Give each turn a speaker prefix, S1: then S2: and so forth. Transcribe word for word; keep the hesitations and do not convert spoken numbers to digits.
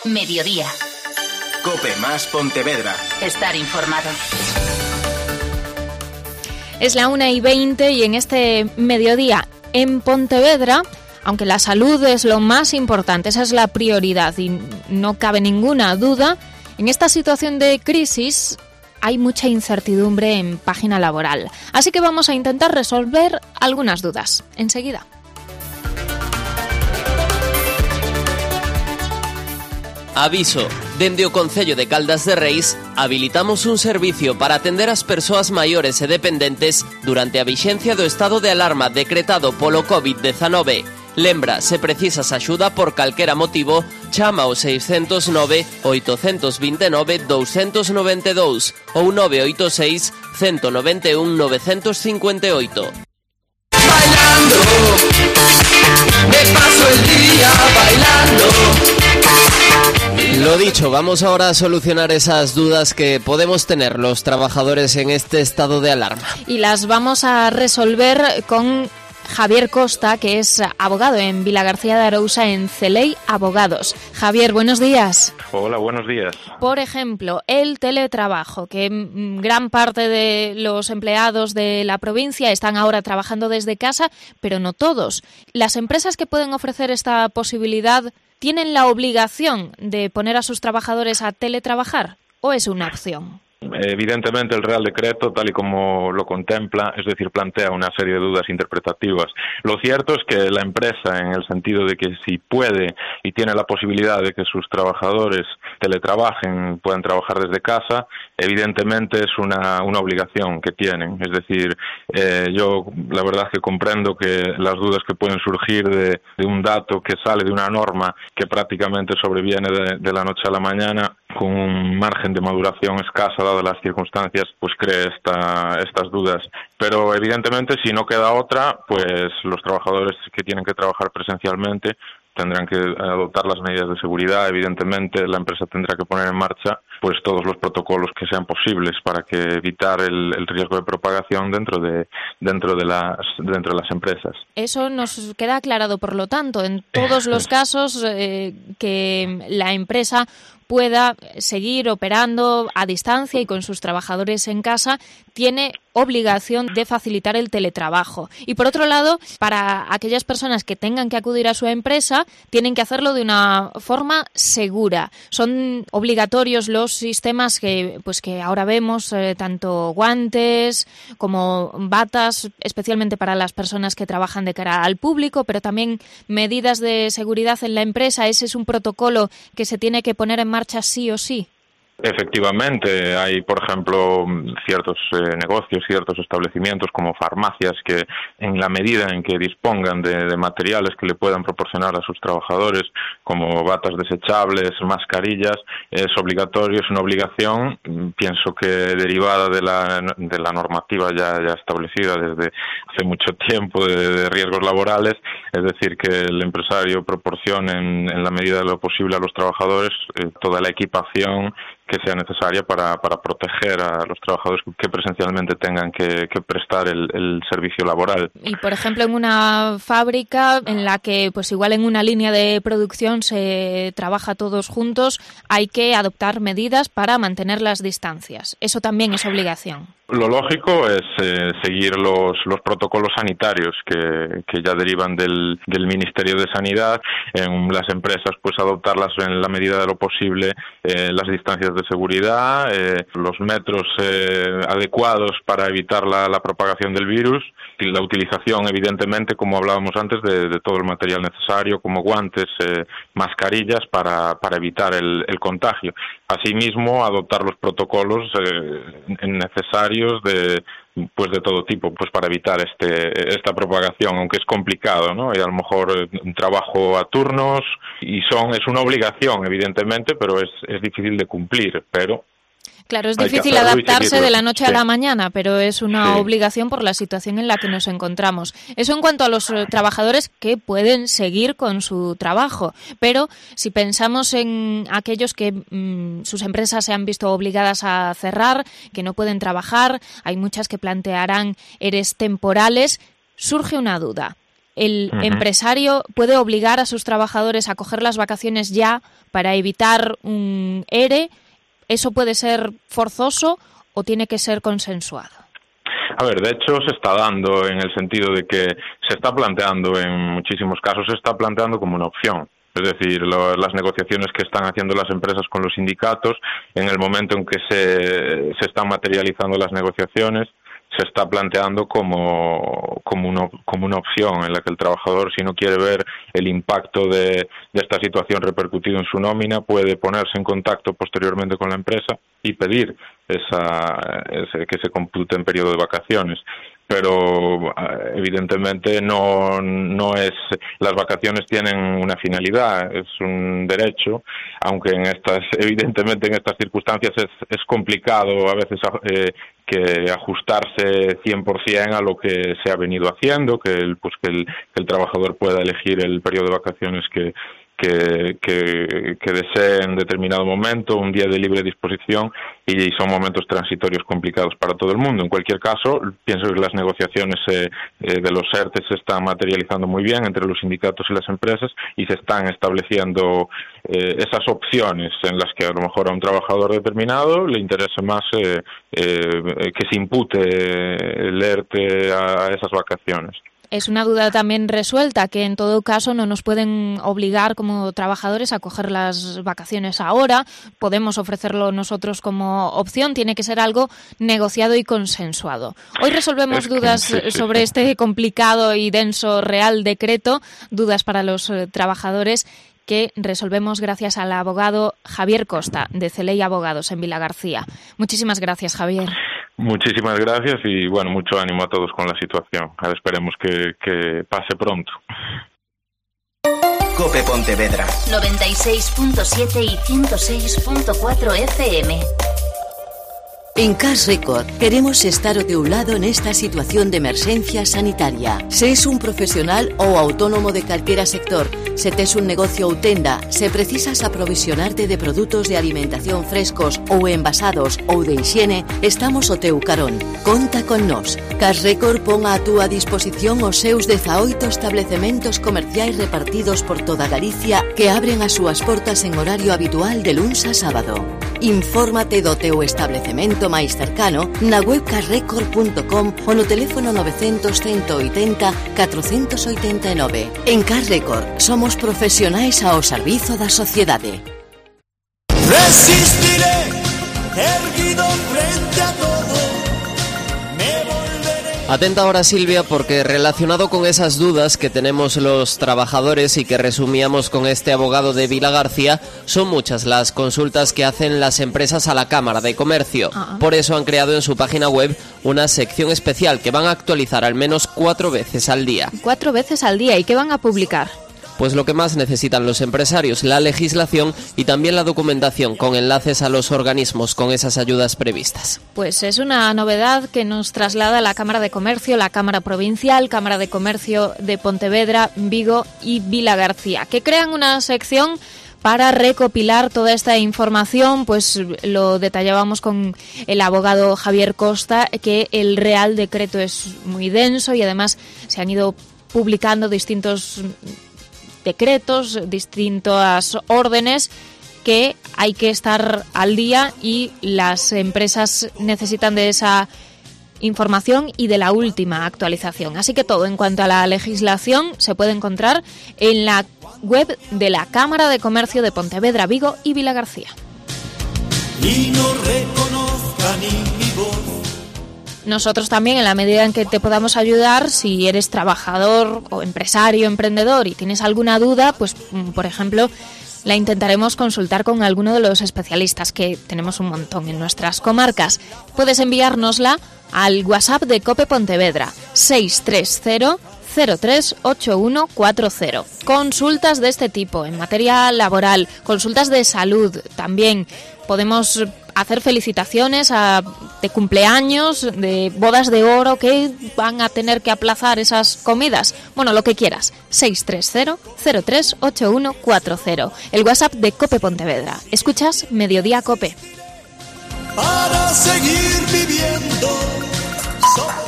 S1: Mediodía.
S2: COPE más Pontevedra.
S1: Estar informado.
S3: Es la una y veinte y en este mediodía en Pontevedra, aunque la salud es lo más importante, esa es la prioridad y no cabe ninguna duda, en esta situación de crisis hay mucha incertidumbre en página laboral. Así que vamos a intentar resolver algunas dudas. Enseguida.
S4: Aviso, dende o Concello de Caldas de Reis habilitamos un servicio para atender as persoas maiores e dependentes durante a vixencia do estado de alarma decretado polo covid diecinueve. Lembra, se precisas axuda por calquera motivo, chama ao seiscentos nove, oitocentos veintinueve, doscientos noventa y dos ou nove oito seis, ciento noventa y uno, novecientos cincuenta y ocho.
S5: Bailando, me paso el día bailando.
S4: Lo dicho, vamos ahora a solucionar esas dudas que podemos tener los trabajadores en este estado de alarma.
S3: Y las vamos a resolver con Javier Costa, que es abogado en Vilagarcía de Arousa en Celey Abogados. Javier, buenos días.
S6: Hola, buenos días.
S3: Por ejemplo, el teletrabajo, que gran parte de los empleados de la provincia están ahora trabajando desde casa, pero no todos. Las empresas que pueden ofrecer esta posibilidad, ¿tienen la obligación de poner a sus trabajadores a teletrabajar o es una opción?
S6: Evidentemente el Real Decreto, tal y como lo contempla, es decir, plantea una serie de dudas interpretativas. Lo cierto es que la empresa, en el sentido de que si puede y tiene la posibilidad de que sus trabajadores teletrabajen, puedan trabajar desde casa, evidentemente es una, una obligación que tienen. Es decir, eh, yo la verdad es que comprendo que las dudas que pueden surgir de, de un dato que sale de una norma que prácticamente sobreviene de, de la noche a la mañana, con un margen de maduración escasa dadas las circunstancias, pues cree esta, estas dudas. Pero evidentemente si no queda otra, pues los trabajadores que tienen que trabajar presencialmente tendrán que adoptar las medidas de seguridad. Evidentemente la empresa tendrá que poner en marcha pues todos los protocolos que sean posibles para que evitar el, el riesgo de propagación dentro de dentro de las dentro de las empresas.
S3: Eso nos queda aclarado, por lo tanto, en todos los casos eh, que la empresa pueda seguir operando a distancia y con sus trabajadores en casa, tiene obligación de facilitar el teletrabajo. Y por otro lado, para aquellas personas que tengan que acudir a su empresa, tienen que hacerlo de una forma segura. Son obligatorios los sistemas que, pues que ahora vemos, eh, tanto guantes como batas, especialmente para las personas que trabajan de cara al público, pero también medidas de seguridad en la empresa. Ese es un protocolo que se tiene que poner en marcha sí o sí.
S6: Efectivamente, hay, por ejemplo, ciertos eh, negocios, ciertos establecimientos como farmacias que, en la medida en que dispongan de, de materiales que le puedan proporcionar a sus trabajadores, como batas desechables, mascarillas, es obligatorio, es una obligación, pienso que derivada de la, de la normativa ya, ya establecida desde hace mucho tiempo de, de riesgos laborales, es decir, que el empresario proporcione en, en la medida de lo posible a los trabajadores eh, toda la equipación que sea necesaria para, para proteger a los trabajadores que presencialmente tengan que, que prestar el, el servicio laboral.
S3: Y, por ejemplo, en una fábrica en la que, pues igual en una línea de producción se trabaja todos juntos, hay que adoptar medidas para mantener las distancias. Eso también es obligación.
S6: Lo lógico es eh, seguir los, los protocolos sanitarios que, que ya derivan del, del Ministerio de Sanidad. En las empresas, pues adoptarlas en la medida de lo posible, eh, las distancias de seguridad, eh, los metros eh, adecuados para evitar la, la propagación del virus y la utilización, evidentemente, como hablábamos antes, de, de todo el material necesario, como guantes, eh, mascarillas, para, para evitar el, el contagio. Asimismo, adoptar los protocolos eh, necesarios de pues de todo tipo, pues para evitar este esta propagación, aunque es complicado, ¿no? Y a lo mejor un trabajo a turnos y son es una obligación, evidentemente, pero es es difícil de cumplir, pero
S3: Claro, es difícil adaptarse de la noche a la mañana, pero es una
S6: sí.
S3: obligación por la situación en la que nos encontramos. Eso en cuanto a los trabajadores que pueden seguir con su trabajo. Pero si pensamos en aquellos que mmm, sus empresas se han visto obligadas a cerrar, que no pueden trabajar, hay muchas que plantearán eres temporales, surge una duda. ¿el
S6: Uh-huh.
S3: empresario puede obligar a sus trabajadores a coger las vacaciones ya para evitar un E R E? ¿Eso puede ser forzoso o tiene que ser consensuado?
S6: A ver, de hecho se está dando en el sentido de que se está planteando, en muchísimos casos se está planteando como una opción. Es decir, lo, las negociaciones que están haciendo las empresas con los sindicatos, en el momento en que se, se están materializando las negociaciones, se está planteando como, como, una, como una opción en la que el trabajador, si no quiere ver el impacto de, de esta situación repercutido en su nómina, puede ponerse en contacto posteriormente con la empresa y pedir esa, ese, que se compute en periodo de vacaciones. Pero evidentemente no, no es, las vacaciones tienen una finalidad, es un derecho, aunque en estas, evidentemente en estas circunstancias es, es complicado a veces eh, que ajustarse cien por ciento a lo que se ha venido haciendo, que el, pues que el, que el trabajador pueda elegir el periodo de vacaciones que Que, que, que desee en determinado momento, un día de libre disposición, y son momentos transitorios complicados para todo el mundo. En cualquier caso, pienso que las negociaciones eh, eh, de los ERTE se están materializando muy bien entre los sindicatos y las empresas y se están estableciendo eh, esas opciones en las que a lo mejor a un trabajador determinado le interesa más eh, eh, que se impute el ERTE a, a esas vacaciones.
S3: Es una duda también resuelta, que en todo caso no nos pueden obligar como trabajadores a coger las vacaciones ahora, podemos ofrecerlo nosotros como opción, tiene que ser algo negociado y consensuado. Hoy resolvemos que, dudas sí, sí, sobre sí. este complicado y denso Real Decreto, dudas para los eh, trabajadores, que resolvemos gracias al abogado Javier Costa, de Celey Abogados en Vilagarcía. Muchísimas gracias, Javier.
S6: Muchísimas gracias y bueno, mucho ánimo a todos con la situación. Ahora esperemos que, que pase pronto.
S2: COPE Pontevedra
S1: noventa y seis punto siete y ciento seis punto cuatro F M.
S7: En Cash Record queremos estar ao teu lado nesta situación de emerxencia sanitaria. Se es un profesional ou autónomo de calquera sector, se tes un negocio ou tenda, se precisas aprovisionarte de produtos de alimentación frescos ou envasados ou de higiene, estamos ao teu carón. Conta con nós. Cash Record pon a túa disposición os seus dezaoito establecementos comerciais repartidos por toda Galicia que abren as súas portas en horario habitual de luns a sábado. Infórmate do teu establecemento máis cercano na web cash record punto com ou no teléfono novecientos, ciento oitenta, catrocentos oitenta e nove. En Cash Record somos profesionais ao servizo da sociedade.
S5: Resistiré, erguido frente a todo. Me volveré.
S4: Atenta ahora, Silvia, porque relacionado con esas dudas que tenemos los trabajadores y que resumíamos con este abogado de Vilagarcía, son muchas las consultas que hacen las empresas a la Cámara de Comercio. Uh-huh. Por eso han creado en su página web una sección especial que van a actualizar al menos cuatro veces al día.
S3: ¿Cuatro veces al día? ¿Y qué van a publicar?
S4: Pues lo que más necesitan los empresarios, la legislación y también la documentación con enlaces a los organismos con esas ayudas previstas.
S3: Pues es una novedad que nos traslada la Cámara de Comercio, la Cámara Provincial, Cámara de Comercio de Pontevedra, Vigo y Vilagarcía, que crean una sección para recopilar toda esta información. Pues lo detallábamos con el abogado Javier Costa, que el Real Decreto es muy denso y además se han ido publicando distintos decretos, distintas órdenes que hay que estar al día y las empresas necesitan de esa información y de la última actualización. Así que todo en cuanto a la legislación se puede encontrar en la web de la Cámara de Comercio de Pontevedra, Vigo y Vilagarcía.
S5: Y no reconozca ni mi voz.
S3: Nosotros también, en la medida en que te podamos ayudar, si eres trabajador o empresario, emprendedor y tienes alguna duda, pues por ejemplo, la intentaremos consultar con alguno de los especialistas, que tenemos un montón en nuestras comarcas. Puedes enviárnosla al WhatsApp de COPE Pontevedra, seis tres cero, cero tres ocho uno cuatro cero. Consultas de este tipo, en materia laboral, consultas de salud también. Podemos hacer felicitaciones a, de cumpleaños, de bodas de oro, que van a tener que aplazar esas comidas. Bueno, lo que quieras. seis tres cero, cero tres ocho uno cuatro cero. El WhatsApp de COPE Pontevedra. Escuchas Mediodía COPE.
S5: Para seguir viviendo. So-